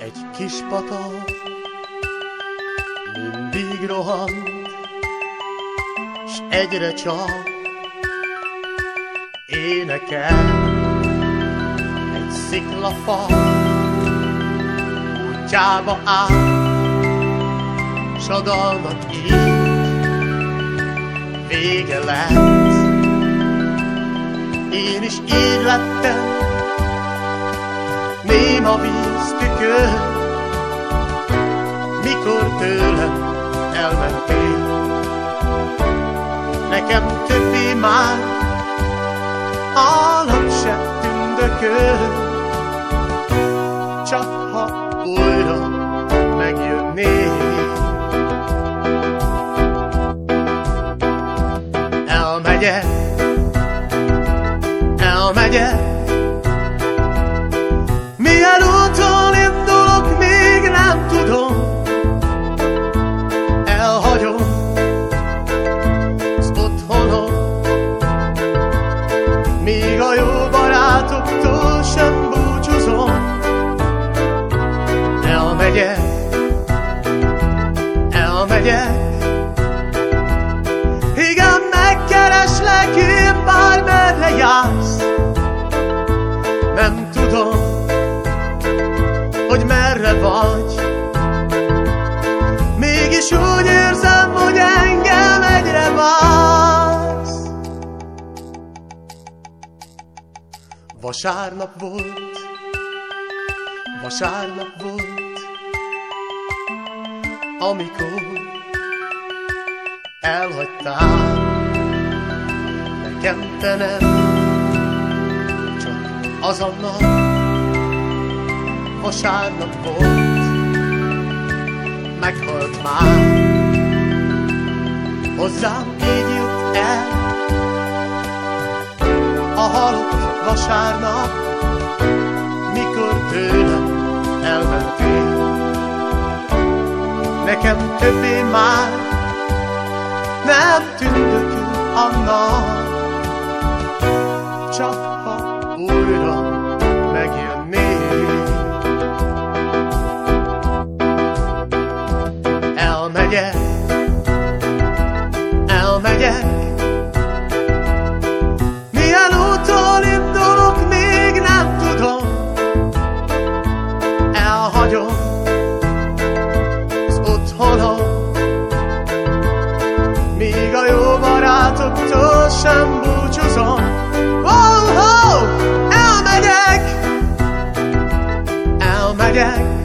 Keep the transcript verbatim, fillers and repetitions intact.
Egy kis patak mindig rohant, s egyre csak énekel. Egy sziklafa útjába áll, s a dalnak így vége lett. Én is így lettem, néma víz tükör, mikor tőlem elmentél. Nekem többé már állam se tündököl, csak ha újra megjönnél. Elmegyek, elmegyek, milyen úton indulok, még nem tudom. Elhagyom az otthonom, míg a jó barátoktól sem búcsúzom. Elmegyek, elmegyek, igen, megkereslek én, bármerre jársz. Nem tudom, hogy merre vagy, mégis úgy érzem, hogy engem egyre vársz. Vasárnap volt, vasárnap volt, amikor elhagytál. Nekem te nem, csak az a nap vasárnap volt, meghalt már. Hozzám így jut el a halott vasárnap, mikor tőlem elmentél. Nekem többé már nem tündökül a nap, csak ha újra megjönnél. Elmegyek, elmegyek, milyen úton indulok, még nem tudom. Elhagyom az otthonom, míg a jó barátoktól sem búcsúzom. Oh, oh, elmegyek, elmegyek,